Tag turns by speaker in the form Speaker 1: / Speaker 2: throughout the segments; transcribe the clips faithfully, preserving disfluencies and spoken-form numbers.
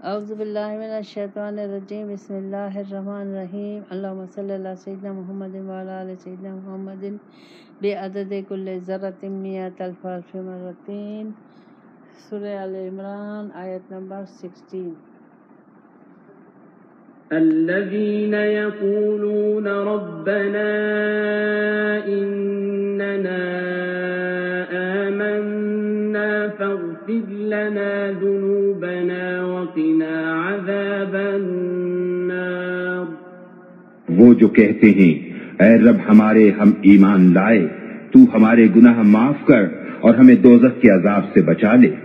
Speaker 1: اعوذ باللہ من الشیطان الرجیم بسم اللہ الرحمن الرحیم اللہم صلی اللہ سیدنا محمد وعلی آل سیدنا محمد بعدد کل ذرۃ مئۃ الف الف مرتين سورہ آل عمران آیت نمبر سکسٹین.
Speaker 2: الذين يقولون ربنا إننا آمنا فاغفر لنا ذنوبنا وقنا عذاب النار.
Speaker 3: وہ جو کہتے ہیں اے رب ہمارے ہم ایمان لائے تو ہمارے گناہ معاف کر اور ہمیں دوزخ کے عذاب سے بچا لے.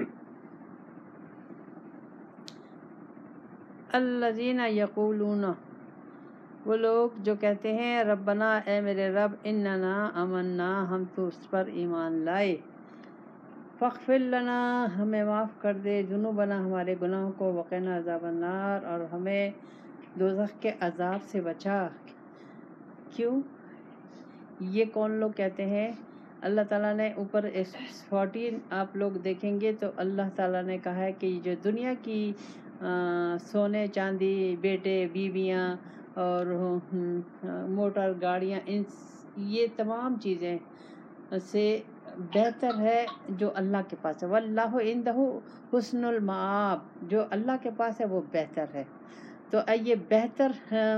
Speaker 1: الذین یقولون، وہ لوگ جو کہتے ہیں ربنا اے میرے رب اننا آمنا ہم تو اس پر ایمان لائے، فاغفر لنا ہمیں معاف کر دے، ذنوبنا ہمارے گناہوں کو، وقنا عذاب النار اور ہمیں دوزخ کے عذاب سے بچا. کیوں یہ کون لوگ کہتے ہیں؟ اللہ تعالیٰ نے اوپر فورٹین آپ لوگ دیکھیں گے تو اللہ تعالیٰ نے کہا ہے کہ جو دنیا کی سونے چاندی بیٹے بیویاں اور موٹر گاڑیاں ان یہ تمام چیزیں سے بہتر ہے جو اللہ کے پاس ہے. واللہ عندہ حسن المآب، جو اللہ کے پاس ہے وہ بہتر ہے. تو یہ بہتر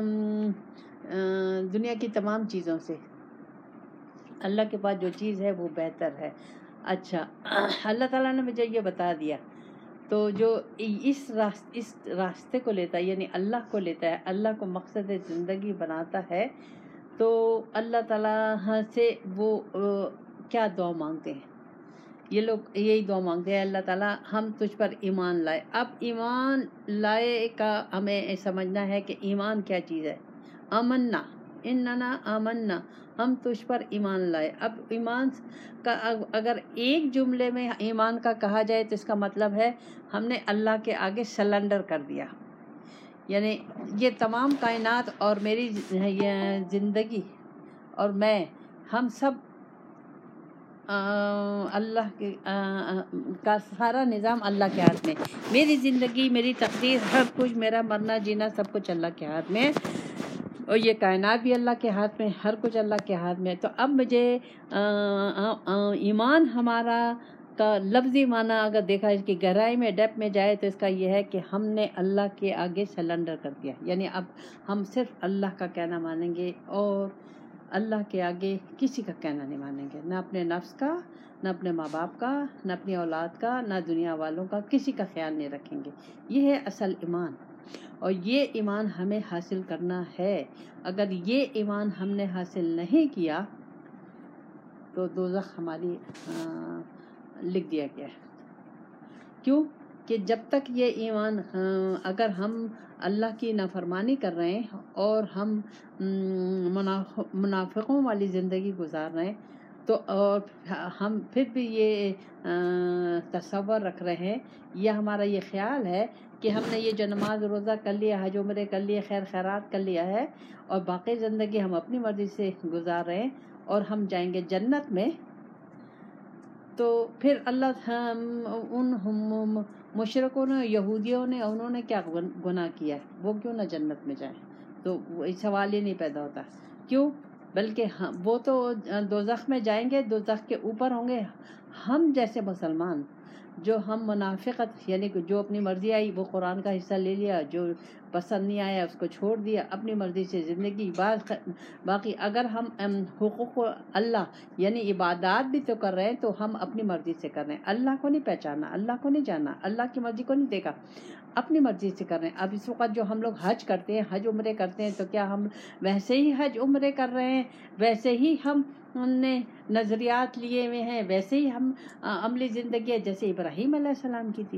Speaker 1: دنیا کی تمام چیزوں سے اللہ کے پاس جو چیز ہے وہ بہتر ہے. اچھا اللہ تعالیٰ نے مجھے یہ بتا دیا، تو جو اس راست اس راستے کو لیتا ہے یعنی اللہ کو لیتا ہے، اللہ کو مقصد زندگی بناتا ہے، تو اللہ تعالیٰ سے وہ کیا دعا مانگتے ہیں؟ یہ لوگ یہی دعا مانگتے ہیں، اللہ تعالیٰ ہم تجھ پر ایمان لائے. اب ایمان لائے کا ہمیں سمجھنا ہے کہ ایمان کیا چیز ہے. آمنا اننا آمنا ہم تجھ پر ایمان لائے. اب ایمان کا اگر ایک جملے میں ایمان کا کہا جائے تو اس کا مطلب ہے ہم نے اللہ کے آگے سلنڈر کر دیا، یعنی یہ تمام کائنات اور میری زندگی اور میں ہم سب اللہ کے کا سارا نظام اللہ کے ہاتھ میں، میری زندگی میری تقدیر سب کچھ، میرا مرنا جینا سب کچھ اللہ کے ہاتھ میں، اور یہ کائنات بھی اللہ کے ہاتھ میں، ہر کچھ اللہ کے ہاتھ میں. تو اب مجھے ایمان ہمارا کا لفظی معنی اگر دیکھا اس کی گہرائی میں ڈیپ میں جائے تو اس کا یہ ہے کہ ہم نے اللہ کے آگے سلنڈر کر دیا، یعنی اب ہم صرف اللہ کا کہنا مانیں گے اور اللہ کے آگے کسی کا کہنا نہیں مانیں گے، نہ اپنے نفس کا، نہ اپنے ماں باپ کا، نہ اپنی اولاد کا، نہ دنیا والوں کا، کسی کا خیال نہیں رکھیں گے. یہ ہے اصل ایمان، اور یہ ایمان ہمیں حاصل کرنا ہے. اگر یہ ایمان ہم نے حاصل نہیں کیا تو دوزخ ہماری لکھ دیا گیا ہے. کیوں کہ جب تک یہ ایمان اگر ہم اللہ کی نافرمانی کر رہے ہیں اور ہم منافقوں والی زندگی گزار رہے ہیں تو اور ہم پھر بھی یہ تصور رکھ رہے ہیں یا ہمارا یہ خیال ہے کہ ہم نے یہ جو نماز روزہ کر لیا، حج عمرے کر لیے، خیر خیرات کر لیا ہے اور باقی زندگی ہم اپنی مرضی سے گزار رہے ہیں اور ہم جائیں گے جنت میں، تو پھر اللہ ان مشرکوں نے، یہودیوں نے، انہوں نے کیا گناہ کیا ہے، وہ کیوں نہ جنت میں جائیں؟ تو سوال ہی نہیں پیدا ہوتا. کیوں؟ بلکہ وہ تو دوزخ میں جائیں گے، دوزخ کے اوپر ہوں گے. ہم جیسے مسلمان جو ہم منافقت یعنی کہ جو اپنی مرضی آئی وہ قرآن کا حصہ لے لیا، جو پسند نہیں آیا اس کو چھوڑ دیا، اپنی مرضی سے زندگی بعض باقی اگر ہم حقوق اللہ یعنی عبادات بھی تو کر رہے ہیں تو ہم اپنی مرضی سے کر رہے ہیں، اللہ کو نہیں پہچانا، اللہ کو نہیں جانا، اللہ کی مرضی کو نہیں دیکھا، اپنی مرضی سے کر رہے ہیں. اب اس وقت جو ہم لوگ حج کرتے ہیں، حج عمرے کرتے ہیں، تو کیا ہم ویسے ہی حج عمرے کر رہے ہیں، ویسے ہی ہم نے نظریات لیے ہوئے ہیں، ویسے ہی ہم عملی زندگی ہے جیسے ابراہیم علیہ السلام کی تھی،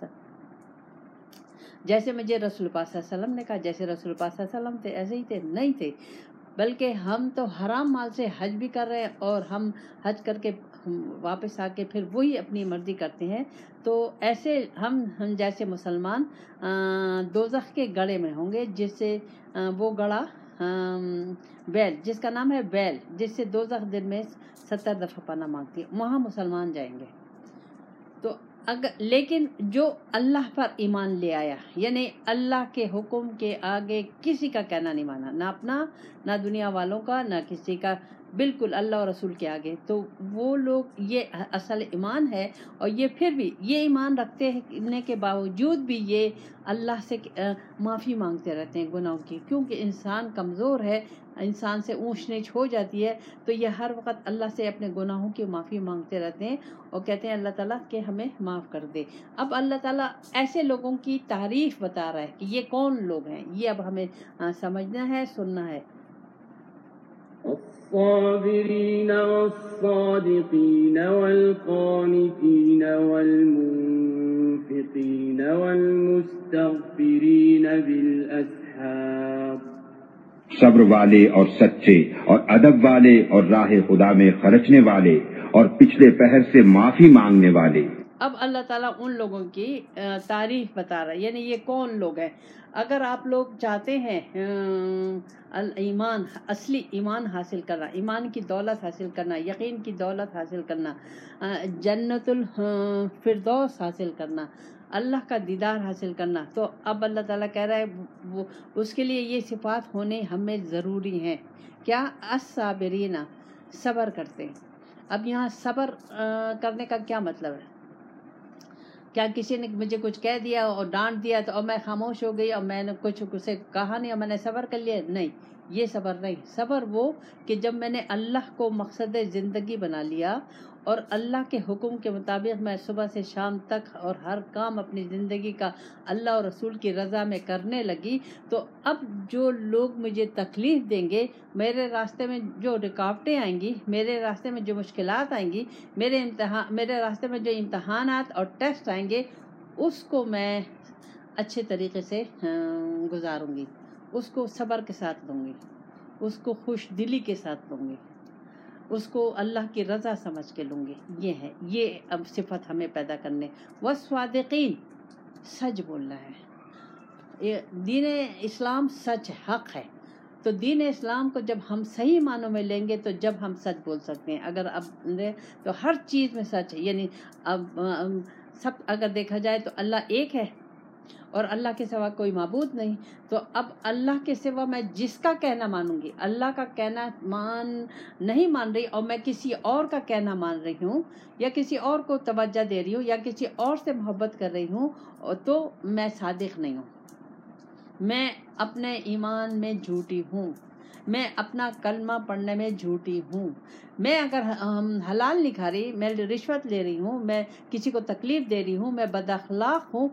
Speaker 1: جیسے مجھے رسول پاک صلی اللہ علیہ وسلم نے کہا، جیسے رسول پاک صلی اللہ علیہ وسلم تھے ایسے ہی تھے؟ نہیں تھے، بلکہ ہم تو حرام مال سے حج بھی کر رہے ہیں اور ہم حج کر کے واپس آ کے پھر وہی اپنی مرضی کرتے ہیں. تو ایسے ہم ہم جیسے مسلمان دوزخ کے گڑھے میں ہوں گے، جس سے وہ گڑھا بیل جس کا نام ہے بیل، جس سے دوزخ دن میں ستر دفعہ پناہ مانگتی ہے، وہاں مسلمان جائیں گے. تو اگر لیکن جو اللہ پر ایمان لے آیا، یعنی اللہ کے حکم کے آگے کسی کا کہنا نہیں مانا، نہ اپنا نہ دنیا والوں کا نہ کسی کا، بالکل اللہ اور رسول کے آگے، تو وہ لوگ، یہ اصل ایمان ہے۔ اور یہ پھر بھی یہ ایمان رکھتے ہیں کے باوجود بھی یہ اللہ سے معافی مانگتے رہتے ہیں گناہوں کی، کیونکہ انسان کمزور ہے، انسان سے اونچ نیچ ہو جاتی ہے، تو یہ ہر وقت اللہ سے اپنے گناہوں کی معافی مانگتے رہتے ہیں اور کہتے ہیں اللہ تعالیٰ کہ ہمیں معاف کر دے۔ اب اللہ تعالیٰ ایسے لوگوں کی تعریف بتا رہا ہے کہ یہ کون لوگ ہیں، یہ اب ہمیں سمجھنا ہے، سننا ہے۔
Speaker 2: الصابرين والصادقين والقانتين والمنفقين والمستغفرين بالأسحار،
Speaker 3: صبر والے اور سچے اور ادب والے اور راہ خدا میں خرچنے والے اور پچھلے پہر سے معافی مانگنے والے۔
Speaker 1: اب اللہ تعالیٰ ان لوگوں کی تعریف بتا رہا ہے، یعنی یہ کون لوگ ہیں۔ اگر آپ لوگ چاہتے ہیں ایمان، اصلی ایمان حاصل کرنا، ایمان کی دولت حاصل کرنا، یقین کی دولت حاصل کرنا، جنت الفردوس حاصل کرنا، اللہ کا دیدار حاصل کرنا، تو اب اللہ تعالیٰ کہہ رہا ہے وہ اس کے لیے یہ صفات ہونے ہمیں ضروری ہیں۔ کیا؟ الصابرین، صبر کرتے ہیں۔ اب یہاں صبر کرنے کا کیا مطلب ہے؟ کیا کسی نے مجھے کچھ کہہ دیا اور ڈانٹ دیا تو اور میں خاموش ہو گئی اور میں نے کچھ اسے کہا نہیں اور میں نے صبر کر لیا؟ نہیں، یہ صبر نہیں۔ صبر وہ کہ جب میں نے اللہ کو مقصد زندگی بنا لیا اور اللہ کے حکم کے مطابق میں صبح سے شام تک اور ہر کام اپنی زندگی کا اللہ اور رسول کی رضا میں کرنے لگی، تو اب جو لوگ مجھے تکلیف دیں گے، میرے راستے میں جو رکاوٹیں آئیں گی، میرے راستے میں جو مشکلات آئیں گی، میرے امتحان میرے راستے میں جو امتحانات اور ٹیسٹ آئیں گے، اس کو میں اچھے طریقے سے گزاروں گی، اس کو صبر کے ساتھ لوں گی، اس کو خوش دلی کے ساتھ لوں گی، اس کو اللہ کی رضا سمجھ کے لوں گی۔ یہ ہے، یہ اب صفت ہمیں پیدا کرنے۔ والصادقین، سچ بولنا ہے۔ دین اسلام سچ حق ہے، تو دین اسلام کو جب ہم صحیح معنوں میں لیں گے تو جب ہم سچ بول سکتے ہیں۔ اگر اب تو ہر چیز میں سچ ہے، یعنی اب سب اگر دیکھا جائے تو اللہ ایک ہے اور اللہ کے سوا کوئی معبود نہیں، تو اب اللہ کے سوا میں جس کا کہنا مانوں گی، اللہ کا کہنا مان نہیں مان رہی اور میں کسی اور کا کہنا مان رہی ہوں یا کسی اور کو توجہ دے رہی ہوں یا کسی اور سے محبت کر رہی ہوں، تو میں صادق نہیں ہوں، میں اپنے ایمان میں جھوٹی ہوں، میں اپنا کلمہ پڑھنے میں جھوٹی ہوں، میں اگر حلال نہیں کھا رہی، میں رشوت لے رہی ہوں، میں کسی کو تکلیف دے رہی ہوں، میں بد اخلاق ہوں،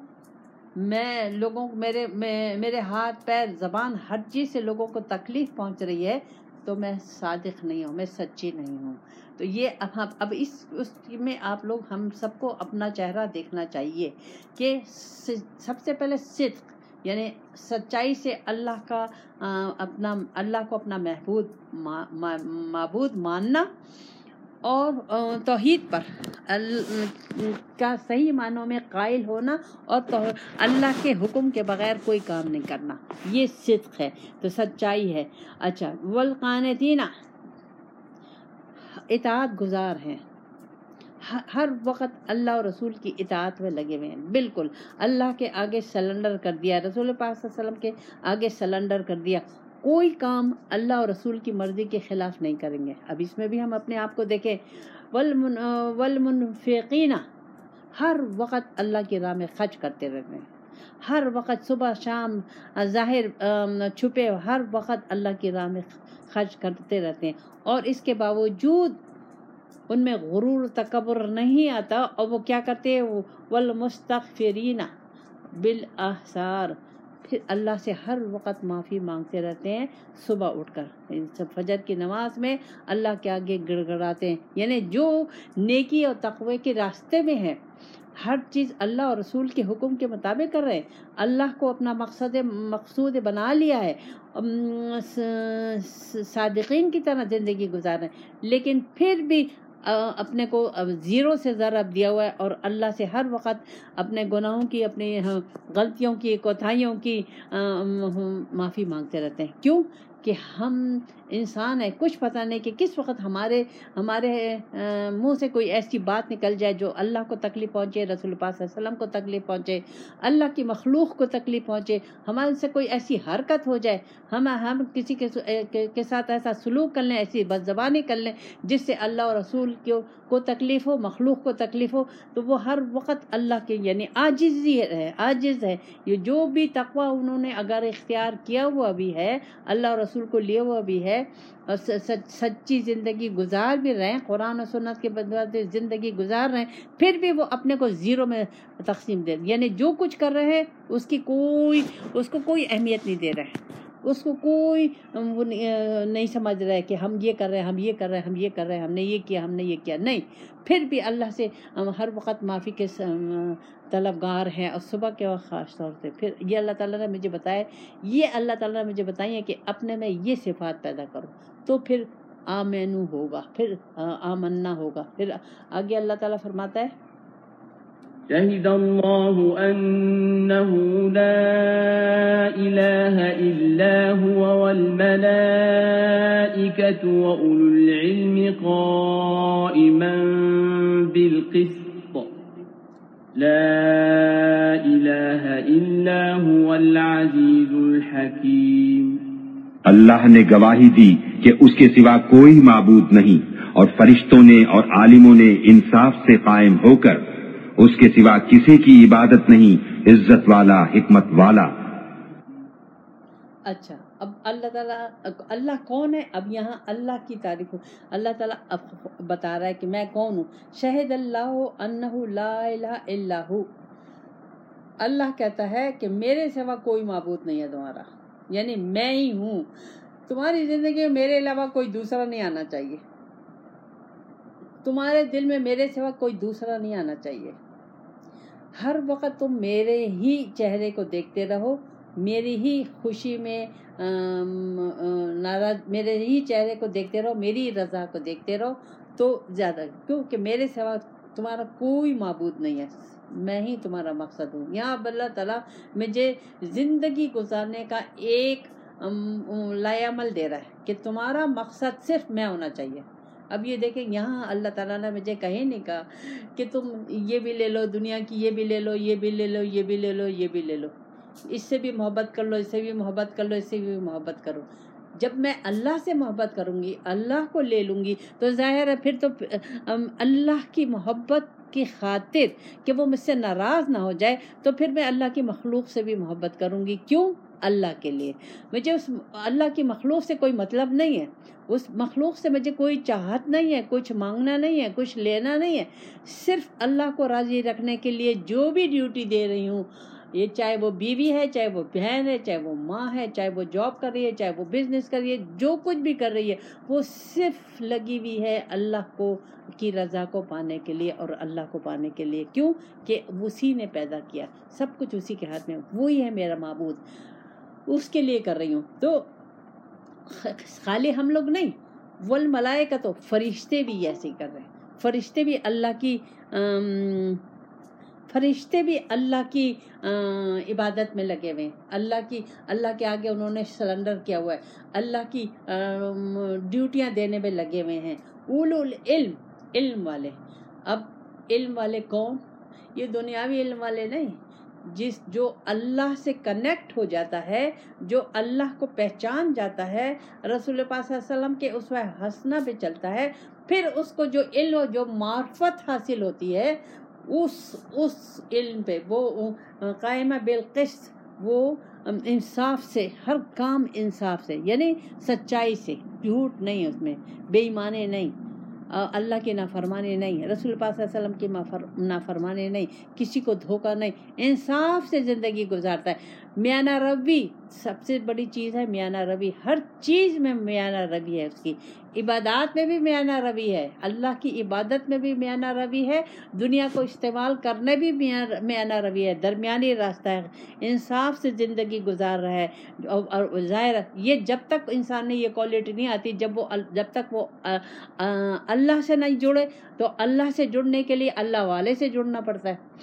Speaker 1: میں لوگوں میرے میرے ہاتھ پیر زبان ہر چیز سے لوگوں کو تکلیف پہنچ رہی ہے، تو میں صادق نہیں ہوں، میں سچی نہیں ہوں۔ تو یہ اب اب اس اس میں آپ لوگ ہم سب کو اپنا چہرہ دیکھنا چاہیے کہ سب سے پہلے صدق، یعنی سچائی سے اللہ کا اپنا اللہ کو اپنا محبوب معبود ماننا اور توحید پر کا صحیح معنوں میں قائل ہونا اور اللہ کے حکم کے بغیر کوئی کام نہیں کرنا، یہ صدق ہے، تو سچائی ہے۔ اچھا، والقانتین، اطاعت گزار ہیں، ہر وقت اللہ اور رسول کی اطاعت میں لگے ہوئے ہیں، بالکل اللہ کے آگے سلنڈر کر دیا، رسول پاک صلی اللہ علیہ وسلم کے آگے سلنڈر کر دیا، کوئی کام اللہ اور رسول کی مرضی کے خلاف نہیں کریں گے۔ اب اس میں بھی ہم اپنے آپ کو دیکھیں، والمنفقین، ہر وقت اللہ کی راہ میں خرچ کرتے رہتے ہیں، ہر وقت صبح شام ظاہر چھپے ہر وقت اللہ کی راہ میں خرچ کرتے رہتے ہیں، اور اس کے باوجود ان میں غرور تکبر نہیں آتا، اور وہ کیا کرتے ہیں، والمستغفرین بالاسحار، پھر اللہ سے ہر وقت معافی مانگتے رہتے ہیں صبح اٹھ کر، فجر کی نماز میں اللہ کے آگے گڑ گڑاتے ہیں، یعنی جو نیکی اور تقوی کے راستے میں ہیں، ہر چیز اللہ اور رسول کے حکم کے مطابق کر رہے ہیں، اللہ کو اپنا مقصد مقصود بنا لیا ہے، صادقین کی طرح زندگی گزار رہے ہیں، لیکن پھر بھی اپنے کو زیرو سے ضرب دیا ہوا ہے اور اللہ سے ہر وقت اپنے گناہوں کی، اپنی غلطیوں کی، کوتاہیوں کی معافی مانگتے رہتے ہیں۔ کیوں کہ ہم انسان ہیں، کچھ پتہ نہیں کہ کس وقت ہمارے ہمارے منہ سے کوئی ایسی بات نکل جائے جو اللہ کو تکلیف پہنچے، رسول پاک صلی اللہ علیہ وسلم کو تکلیف پہنچے، اللہ کی مخلوق کو تکلیف پہنچے، ہمارے سے کوئی ایسی حرکت ہو جائے، ہم ہم کسی کے کے ساتھ ایسا سلوک کر لیں، ایسی بد زبانی کر لیں جس سے اللہ اور رسول کو کو تکلیف ہو، مخلوق کو تکلیف ہو، تو وہ ہر وقت اللہ کے یعنی عاجزی ہے، عاجز ہے۔ یہ جو بھی تقوی انہوں نے اگر اختیار کیا ہوا بھی ہے، اللہ اور رسول کو لیے ہوا بھی ہے، اور سچی زندگی گزار بھی رہے ہیں، قرآن و سنت کے بدلے زندگی گزار رہے ہیں، پھر بھی وہ اپنے کو زیرو میں تقسیم دے، یعنی جو کچھ کر رہے ہیں اس کی کوئی اس کو کوئی اہمیت نہیں دے رہے، اس کو کوئی وہ نہیں سمجھ رہا ہے کہ ہم یہ کر رہے ہیں، ہم یہ کر رہے ہیں، ہم یہ کر رہے ہیں، ہم نے یہ کیا، ہم نے یہ کیا، نہیں، پھر بھی اللہ سے ہر وقت معافی کے طلبگار ہیں، اور صبح کے وقت خاص طور سے۔ پھر یہ اللہ تعالیٰ نے مجھے بتایا، یہ اللہ تعالیٰ نے مجھے بتائی ہے کہ اپنے میں یہ صفات پیدا کرو، تو پھر آمینو ہوگا، پھر آمنا ہوگا۔ پھر آگے اللہ تعالیٰ فرماتا ہے،
Speaker 2: شهد الله أنه لا إله إلا هو والملائكة وأولو العلم قائما بالقسط لا إله إلا هو العزيز الحكيم۔
Speaker 3: اللہ نے گواہی دی کہ اس کے سوا کوئی معبود نہیں، اور فرشتوں نے اور عالموں نے انصاف سے قائم ہو کر اس کے سوا کسی کی عبادت نہیں، عزت والا، حکمت والا۔
Speaker 1: اچھا، اب اللہ تعالیٰ اللہ کون ہے؟ اب یہاں اللہ کی تعریف، اللہ تعالیٰ اب بتا رہا ہے کہ میں کون ہوں۔ شہد اللہ انہ لا الہ الا ہو، اللہ کہتا ہے کہ میرے سوا کوئی معبود نہیں ہے تمہارا، یعنی میں ہی ہوں، تمہاری زندگی میں میرے علاوہ کوئی دوسرا نہیں آنا چاہیے، تمہارے دل میں میرے سوا کوئی دوسرا نہیں آنا چاہیے، ہر وقت تم میرے ہی چہرے کو دیکھتے رہو، میری ہی خوشی میں ناراض میرے ہی چہرے کو دیکھتے رہو، میری رضا کو دیکھتے رہو، تو زیادہ، کیونکہ میرے سوا تمہارا کوئی معبود نہیں ہے، میں ہی تمہارا مقصد ہوں۔ یہاں اللہ تعالیٰ مجھے زندگی گزارنے کا ایک لائے عمل دے رہا ہے کہ تمہارا مقصد صرف میں ہونا چاہیے۔ اب یہ دیکھیں، یہاں اللہ تعالیٰ نے مجھے کہیں نہیں کہا کہ تم یہ بھی لے لو دنیا کی، یہ بھی لے لو، یہ بھی لے لو، یہ بھی لے لو، یہ بھی لے لو، اس سے بھی محبت کر لو، اس سے بھی محبت کر لو، اس سے بھی محبت کرو۔ جب میں اللہ سے محبت کروں گی، اللہ کو لے لوں گی، تو ظاہر ہے پھر تو اللہ کی محبت کی خاطر کہ وہ مجھ سے ناراض نہ ہو جائے، تو پھر میں اللہ کی مخلوق سے بھی محبت کروں گی۔ کیوں؟ اللہ کے لیے۔ مجھے اس اللہ کی مخلوق سے کوئی مطلب نہیں ہے، اس مخلوق سے مجھے کوئی چاہت نہیں ہے، کچھ مانگنا نہیں ہے، کچھ لینا نہیں ہے، صرف اللہ کو راضی رکھنے کے لیے جو بھی ڈیوٹی دے رہی ہوں، یہ چاہے وہ بیوی ہے، چاہے وہ بہن ہے، چاہے وہ ماں ہے، چاہے وہ جاب کر رہی ہے، چاہے وہ بزنس کر رہی ہے، جو کچھ بھی کر رہی ہے وہ صرف لگی ہوئی ہے اللہ کو کی رضا کو پانے کے لیے اور اللہ کو پانے کے لیے۔ کیوں کہ اسی نے پیدا کیا، سب کچھ اسی کے ہاتھ میں، وہی ہے میرا معبود، اس کے لیے کر رہی ہوں۔ تو خالی ہم لوگ نہیں، والملائکہ تو فرشتے بھی ایسے ہی کر رہے ہیں، فرشتے بھی اللہ کی فرشتے بھی اللہ کی عبادت میں لگے ہوئے ہیں، اللہ کی اللہ کے آگے انہوں نے سرنڈر کیا ہوا ہے، اللہ کی ڈیوٹیاں دینے میں لگے ہوئے ہیں۔ اولو العلم، علم والے۔ اب علم والے کون؟ یہ دنیاوی علم والے نہیں، جس جو اللہ سے کنیکٹ ہو جاتا ہے، جو اللہ کو پہچان جاتا ہے، رسول پاک صلی اللہ علیہ وسلم کے اسوہ حسنہ پہ چلتا ہے، پھر اس کو جو علم جو معرفت حاصل ہوتی ہے، اس اس علم پہ وہ قائمہ بالقسط، وہ انصاف سے، ہر کام انصاف سے، یعنی سچائی سے، جھوٹ نہیں اس میں، بے ایمانی نہیں، اللہ کی نافرمانی نہیں، رسول پاک صلی اللہ علیہ وسلم کی نافرمانی نہیں، کسی کو دھوکہ نہیں، انصاف سے زندگی گزارتا ہے۔ میانہ روی سب سے بڑی چیز ہے، میانہ روی، ہر چیز میں میانہ روی ہے، اس کی عبادات میں بھی میانہ روی ہے، اللہ کی عبادت میں بھی میانہ روی ہے، دنیا کو استعمال کرنے بھی میانہ روی ہے، درمیانی راستہ ہے، انصاف سے زندگی گزار رہا ہے۔ اور ظاہر یہ جب تک انسان نے یہ کوالٹی نہیں آتی، جب وہ جب تک وہ اللہ سے نہیں جڑے، تو اللہ سے جڑنے کے لیے اللہ والے سے جڑنا پڑتا ہے،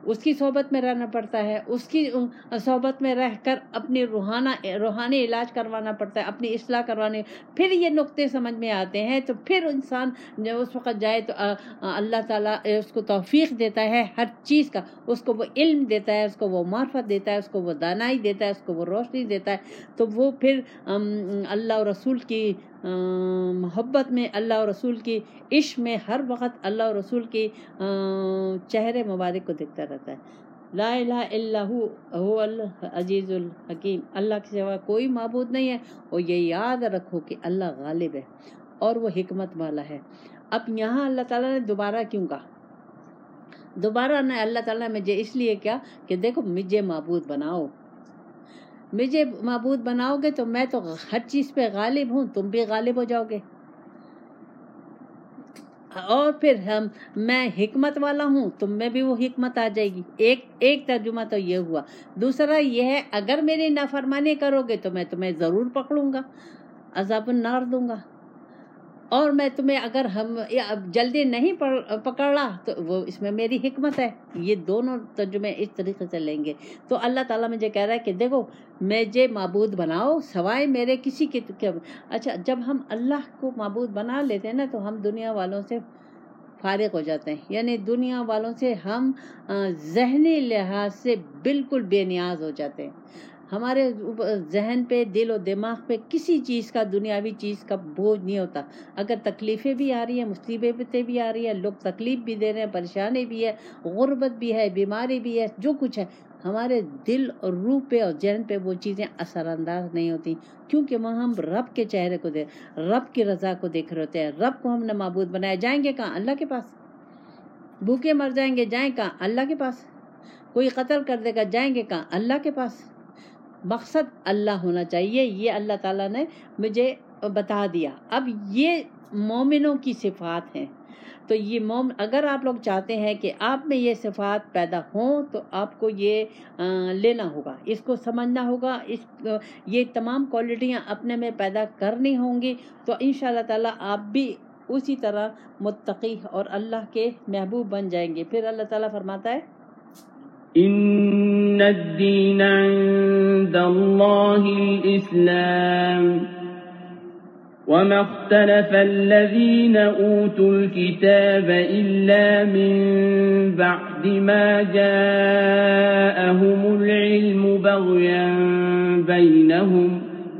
Speaker 1: اس کی صحبت میں رہنا پڑتا ہے، اس کی صحبت میں رہ کر اپنی روحانہ روحانی علاج کروانا پڑتا ہے، اپنی اصلاح کروانے، پھر یہ نقطے سمجھ میں آتے ہیں، تو پھر انسان جب اس وقت جائے تو اللہ تعالیٰ اس کو توفیق دیتا ہے ہر چیز کا، اس کو وہ علم دیتا ہے، اس کو وہ معرفت دیتا ہے، اس کو وہ دانائی دیتا ہے، اس کو وہ روشنی دیتا ہے، تو وہ پھر اللہ اور رسول کی محبت میں، اللہ اور رسول کی عشق میں ہر وقت اللہ اور رسول کی چہرے مبارک کو دیکھتا رہتا ہے۔ لا الہ الا ہو هو العزیز الحکیم، اللہ کے سوا کوئی معبود نہیں ہے، اور یہ یاد رکھو کہ اللہ غالب ہے اور وہ حکمت والا ہے۔ اب یہاں اللہ تعالیٰ نے دوبارہ کیوں کہا؟ دوبارہ نے اللہ تعالیٰ نے مجھے اس لیے کیا کہ دیکھو مجھے معبود بناؤ، مجھے معبود بناؤ گے تو میں تو ہر چیز پہ غالب ہوں، تم بھی غالب ہو جاؤ گے، اور پھر ہم میں حکمت والا ہوں، تم میں بھی وہ حکمت آ جائے گی۔ ایک ایک ترجمہ تو یہ ہوا۔ دوسرا یہ ہے اگر میری نافرمانی کرو گے تو میں تمہیں ضرور پکڑوں گا، عذاب النار دوں گا، اور میں تمہیں اگر ہم جلدی نہیں پکڑا تو وہ اس میں میری حکمت ہے۔ یہ دونوں ترجمے اس طریقے سے لیں گے۔ تو اللہ تعالیٰ مجھے کہہ رہا ہے کہ دیکھو مجھے معبود بناؤ سوائے میرے کسی کے۔ اچھا جب ہم اللہ کو معبود بنا لیتے ہیں نا تو ہم دنیا والوں سے فارغ ہو جاتے ہیں، یعنی دنیا والوں سے ہم ذہنی لحاظ سے بالکل بے نیاز ہو جاتے ہیں۔ ہمارے ذہن پہ، دل و دماغ پہ کسی چیز کا، دنیاوی چیز کا بوجھ نہیں ہوتا۔ اگر تکلیفیں بھی آ رہی ہیں، مصیبتیں بھی آ رہی ہیں، لوگ تکلیف بھی دے رہے ہیں، پریشانی بھی ہے، غربت بھی ہے، بیماری بھی ہے، جو کچھ ہے، ہمارے دل اور روح پہ اور ذہن پہ وہ چیزیں اثر انداز نہیں ہوتی، کیونکہ وہاں ہم رب کے چہرے کو دیکھ، رب کی رضا کو دیکھ رہے ہوتے ہیں۔ رب کو ہم نے معبود بنایا، جائیں گے کہاں؟ اللہ کے پاس۔ بھوکے مر جائیں گے، جائیں کہاں؟ اللہ کے پاس۔ کوئی قتل کر دے گا، جائیں گے کہاں؟ اللہ کے پاس۔ مقصد اللہ ہونا چاہیے، یہ اللہ تعالیٰ نے مجھے بتا دیا۔ اب یہ مومنوں کی صفات ہیں، تو یہ مومن، اگر آپ لوگ چاہتے ہیں کہ آپ میں یہ صفات پیدا ہوں تو آپ کو یہ لینا ہوگا، اس کو سمجھنا ہوگا، اس یہ تمام کوالٹیاں اپنے میں پیدا کرنی ہوں گی، تو انشاءاللہ تعالیٰ آپ بھی اسی طرح متقی اور اللہ کے محبوب بن جائیں گے۔ پھر اللہ تعالیٰ فرماتا ہے
Speaker 2: ان الدین عند اللہ الاسلام وما اختلف الذین اوتوا الكتاب الا من بعد ما جاءهم العلم بغیا بینهم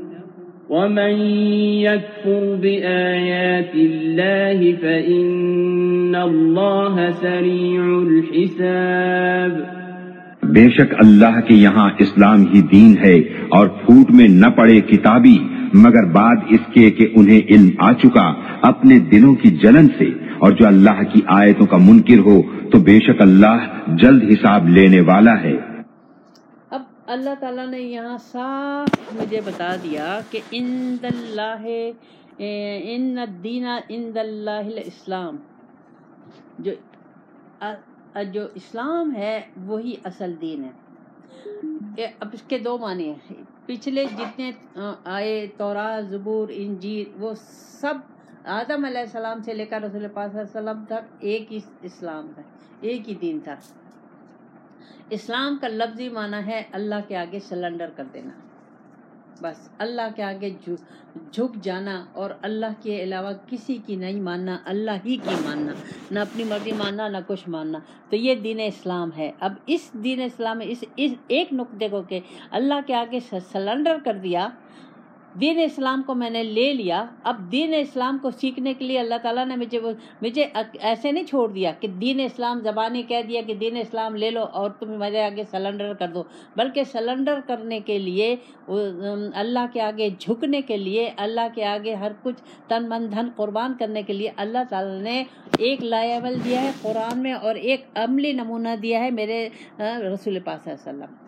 Speaker 2: ومن يكفر بآيات الله فإن الله سريع الحساب۔
Speaker 3: بے شک اللہ کے یہاں اسلام ہی دین ہے، اور پھوٹ میں نہ پڑے کتابی مگر بعد اس کے کہ انہیں علم آ چکا اپنے دلوں کی جلن سے، اور جو اللہ کی آیتوں کا منکر ہو تو بے شک اللہ جلد حساب لینے والا ہے۔
Speaker 1: اب اللہ تعالیٰ نے یہاں صاف مجھے بتا دیا کہ عند اللہ، ان الدین عند اللہ الاسلام، جو جو اسلام ہے وہی اصل دین ہے۔ اب اس کے دو معنی ہیں۔ پچھلے جتنے آئے تورات، زبور، انجیل، وہ سب آدم علیہ السلام سے لے کر رسول پاک صلی اللہ علیہ وسلم تک ایک ہی اسلام تھا، ایک ہی دین تھا۔ اسلام کا لفظی معنی ہے اللہ کے آگے سلنڈر کر دینا، بس اللہ کے آگے جھک جانا، اور اللہ کے علاوہ کسی کی نہیں ماننا، اللہ ہی کی ماننا، نہ اپنی مرضی ماننا، نہ کچھ ماننا، تو یہ دین اسلام ہے۔ اب اس دین اسلام میں اس, اس ایک نقطے کو کہ اللہ کے آگے سلنڈر کر دیا، دین اسلام کو میں نے لے لیا۔ اب دین اسلام کو سیکھنے کے لیے اللہ تعالیٰ نے مجھے مجھے ایسے نہیں چھوڑ دیا کہ دین اسلام زبانی کہہ دیا کہ دین اسلام لے لو اور تم میرے آگے سلنڈر کر دو، بلکہ سلنڈر کرنے کے لیے، اللہ کے آگے جھکنے کے لیے، اللہ کے آگے ہر کچھ تن من دھن قربان کرنے کے لیے اللہ تعالیٰ نے ایک لائحہ عمل دیا ہے قرآن میں، اور ایک عملی نمونہ دیا ہے میرے رسول پاک صلی اللہ علیہ وسلم۔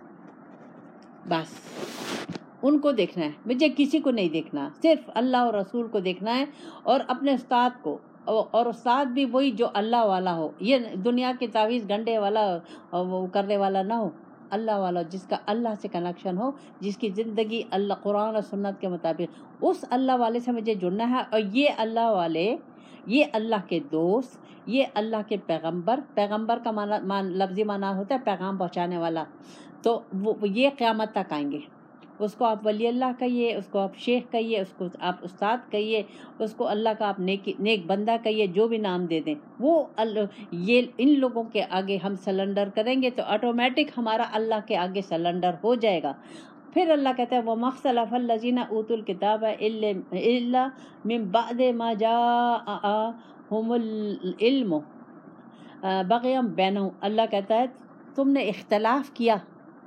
Speaker 1: بس ان کو دیکھنا ہے، مجھے کسی کو نہیں دیکھنا، صرف اللہ اور رسول کو دیکھنا ہے، اور اپنے استاد کو، اور استاد بھی وہی جو اللہ والا ہو، یہ دنیا کے تعویذ گنڈے والا وہ کرنے والا نہ ہو، اللہ والا جس کا اللہ سے کنیکشن ہو، جس کی زندگی اللہ قرآن اور سنت کے مطابق، اس اللہ والے سے مجھے جڑنا ہے۔ اور یہ اللہ والے یہ اللہ کے دوست، یہ اللہ کے پیغمبر، پیغمبر کا معنی مان لفظی معنی ہوتا ہے پیغام پہنچانے والا، تو وہ یہ قیامت تک آئیں گے۔ اس کو آپ ولی اللہ کہیے، اس کو آپ شیخ کہیے، اس کو آپ استاد کہیے، اس کو اللہ کا آپ نیک نیک بندہ کہیے، جو بھی نام دے دیں، وہ یہ ان لوگوں کے آگے ہم سلنڈر کریں گے تو آٹومیٹک ہمارا اللہ کے آگے سلنڈر ہو جائے گا۔ پھر اللہ کہتا ہے وَمَا اخْتَلَفَ الَّذِينَ أُوتُوا الْكِتَابَ إِلَّا مِن بَعْدِ مَا جَاءَهُمُ الْعِلْمُ بَغْيًا بَيْنَهُمْ، اللہ کہتا ہے تم نے اختلاف کیا،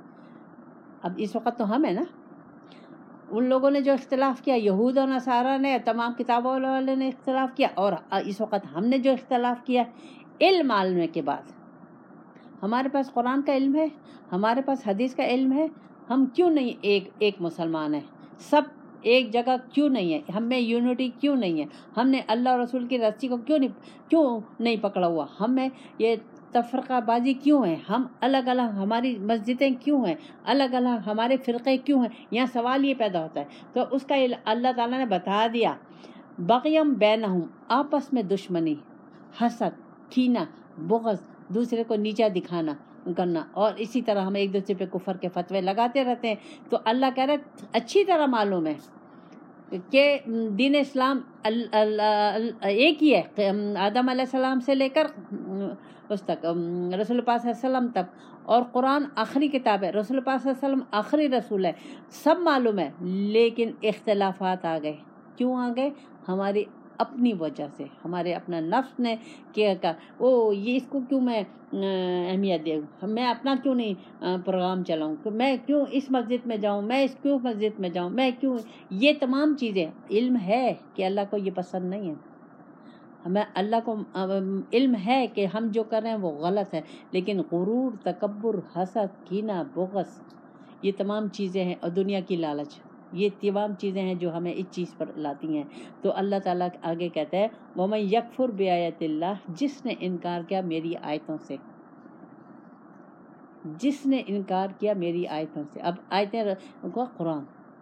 Speaker 1: اب اس وقت تو ہم ہیں نا، ان لوگوں نے جو اختلاف کیا، یہود و نصارہ نے، تمام کتابوں والے نے اختلاف کیا، اور اس وقت ہم نے جو اختلاف کیا علم عالم کے بعد، ہمارے پاس قرآن کا علم ہے، ہمارے پاس حدیث کا علم ہے، ہم کیوں نہیں ایک ایک مسلمان ہیں، سب ایک جگہ کیوں نہیں ہے، ہم میں یونٹی کیوں نہیں ہے، ہم نے اللہ اور رسول کی رسی کو کیوں نہیں کیوں نہیں پکڑا ہوا، ہم میں یہ تفرقہ بازی کیوں ہے، ہم الگ الگ، ہماری مسجدیں کیوں ہیں الگ الگ، ہمارے فرقے کیوں ہیں، یہاں سوال یہ پیدا ہوتا ہے۔ تو اس کا اللہ تعالیٰ نے بتا دیا بغیم بینہم، آپس میں دشمنی، حسد، کینہ، بغض، دوسرے کو نیچا دکھانا کرنا، اور اسی طرح ہم ایک دوسرے پہ کفر کے فتوے لگاتے رہتے ہیں۔ تو اللہ کہہ رہا ہے اچھی طرح معلوم ہے کہ دین اسلام ایک ہی ہے، آدم علیہ السلام سے لے کر اس تک، رسول پاک صلی اللہ علیہ وسلم تک، اور قرآن آخری کتاب ہے، رسول پاک صلی اللہ علیہ وسلم آخری رسول ہے، سب معلوم ہے، لیکن اختلافات آ گئے، کیوں آ گئے؟ ہماری اپنی وجہ سے، ہمارے اپنا نفس نے کیا کہ او یہ اس کو کیوں میں اہمیت دے، میں اپنا کیوں نہیں پروگرام چلاؤں، میں کیوں اس مسجد میں جاؤں، میں اس کیوں مسجد میں جاؤں، میں کیوں، یہ تمام چیزیں علم ہے کہ اللہ کو یہ پسند نہیں ہے، ہمیں اللہ کو علم ہے کہ ہم جو کر رہے ہیں وہ غلط ہے، لیکن غرور، تکبر، حسد، کینہ، بغض، یہ تمام چیزیں ہیں، اور دنیا کی لالچ، یہ تمام چیزیں ہیں جو ہمیں اس چیز پر لاتی ہیں۔ تو اللہ تعالیٰ آگے کہتا ہے وَمَن یکفر بِآیاتِ اللہ، جس نے انکار کیا میری آیتوں سے، جس نے انکار کیا میری آیتوں سے۔ اب آیتیں کو قرآن،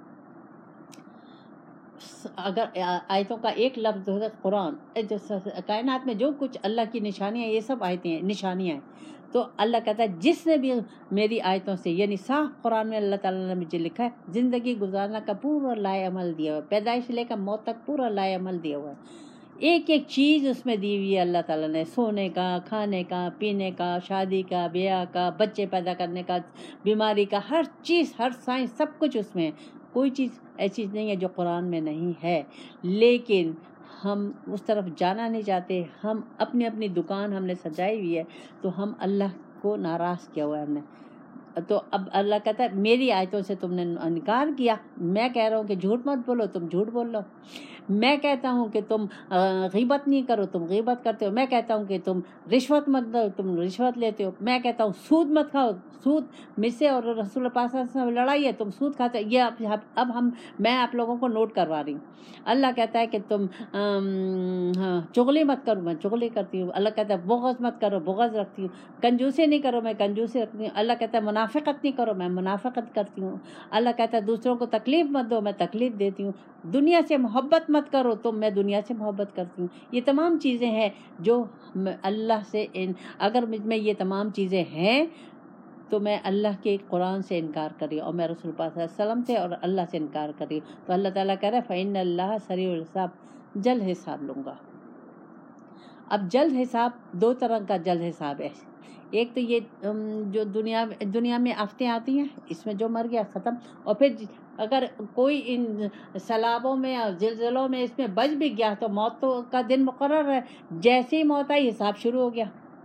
Speaker 1: اگر آیتوں کا ایک لفظ ہوتا ہے قرآن، کائنات میں جو کچھ اللہ کی نشانیاں، یہ سب آیتیں ہیں، نشانیاں ہیں۔ تو اللہ کہتا ہے جس نے بھی میری آیتوں سے، یعنی صاف قرآن میں اللہ تعالیٰ نے مجھے لکھا ہے زندگی گزارنا کا پورا لائے عمل دیا ہوا ہے، پیدائش لے کر موت تک پورا لائے عمل دیا ہوا ہے، ایک ایک چیز اس میں دی ہوئی ہے اللہ تعالیٰ نے، سونے کا، کھانے کا، پینے کا، شادی کا، بیاہ کا، بچے پیدا کرنے کا، بیماری کا، ہر چیز، ہر سائنس، سب کچھ اس میں ہے، کوئی چیز ایسی نہیں ہے جو قرآن میں نہیں ہے، لیکن ہم اس طرف جانا نہیں چاہتے، ہم اپنی اپنی دکان ہم نے سجائی ہوئی ہے، تو ہم اللہ کو ناراض کیا ہوا ہے ہم نے۔ تو اب اللہ کہتا ہے میری آیتوں سے تم نے انکار کیا، میں کہہ رہا ہوں کہ جھوٹ مت بولو، تم جھوٹ بول لو، میں کہتا ہوں کہ تم غیبت نہیں کرو، تم غیبت کرتے ہو، میں کہتا ہوں کہ تم رشوت مت دو، تم رشوت لیتے ہو، میں کہتا ہوں سود مت کھاؤ، سود مجھ سے اور رسول پاک صلی اللہ علیہ وسلم لڑائی ہے، تم سود کھاتے ہو، یہ اب ہم میں آپ لوگوں کو نوٹ کروا رہی ہوں۔ اللہ کہتا ہے کہ تم چغلی مت کرو، میں چغلی کرتی ہوں، اللہ کہتا ہے بغض مت کرو، بغض رکھتی ہوں، کنجوسی نہیں کرو، میں کنجوسی رکھتی ہوں، اللہ کہتا ہے منافقت نہیں کرو، میں منافقت کرتی ہوں، اللہ کہتا ہے دوسروں کو تکلیف مت دو، میں تکلیف دیتی ہوں، دنیا سے محبت مت کرو تو میں دنیا سے محبت کرتی ہوں۔ یہ تمام چیزیں ہیں جو اللہ سے، اگر مجھ میں یہ تمام چیزیں ہیں تو میں اللہ کے قرآن سے انکار کر رہی ہوں، اور میں رسول پاک صلی اللہ علیہ وسلم سے اور اللہ سے انکار کر رہی ہوں، تو اللہ تعالیٰ کہہ رہا ہے فَإِنَّ اللَّهَ سَرِيعُ الْحِسَابِ، جلد حساب لوں گا۔ اب جلد حساب دو طرح کا جلد حساب ہے، ایک تو یہ جو دنیا دنیا میں آفتیں آتی ہیں، اس میں جو مر گیا ختم، اور پھر اگر کوئی ان سیلابوں میں اور زلزلوں میں اس میں بچ بھی گیا تو موت تو کا دن مقرر ہے، جیسے ہی موت آئی حساب شروع ہو گیا،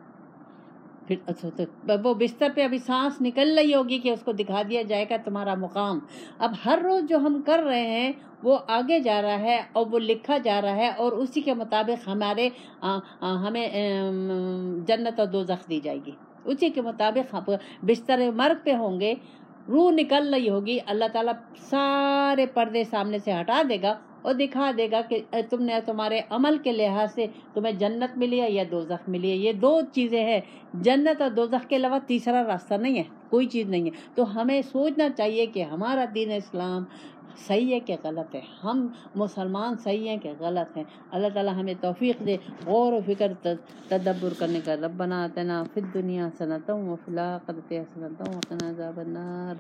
Speaker 1: پھر وہ بستر پہ ابھی سانس نکل رہی ہوگی کہ اس کو دکھا دیا جائے گا تمہارا مقام۔ اب ہر روز جو ہم کر رہے ہیں وہ آگے جا رہا ہے اور وہ لکھا جا رہا ہے، اور اسی کے مطابق ہمارے آ, آ, ہمیں جنت اور دوزخ دی جائے گی، اسی کے مطابق بستر مرگ پہ ہوں گے، روح نکل رہی ہوگی، اللہ تعالیٰ سارے پردے سامنے سے ہٹا دے گا، اور دکھا دے گا کہ تم نے تمہارے عمل کے لحاظ سے تمہیں جنت ملی ہے یا دوزخ ملی ہے. یہ دو چیزیں ہیں، جنت اور دوزخ کے علاوہ تیسرا راستہ نہیں ہے، کوئی چیز نہیں ہے. تو ہمیں سوچنا چاہیے کہ ہمارا دین اسلام صحیح ہے کہ غلط ہے، ہم مسلمان صحیح ہیں کہ غلط ہیں. اللہ تعالی ہمیں توفیق دے غور و فکر تدبر کرنے کا. ربنا آتنا فی الدنیا حسنۃ وفی الآخرۃ حسنۃ وقنا عذاب النار.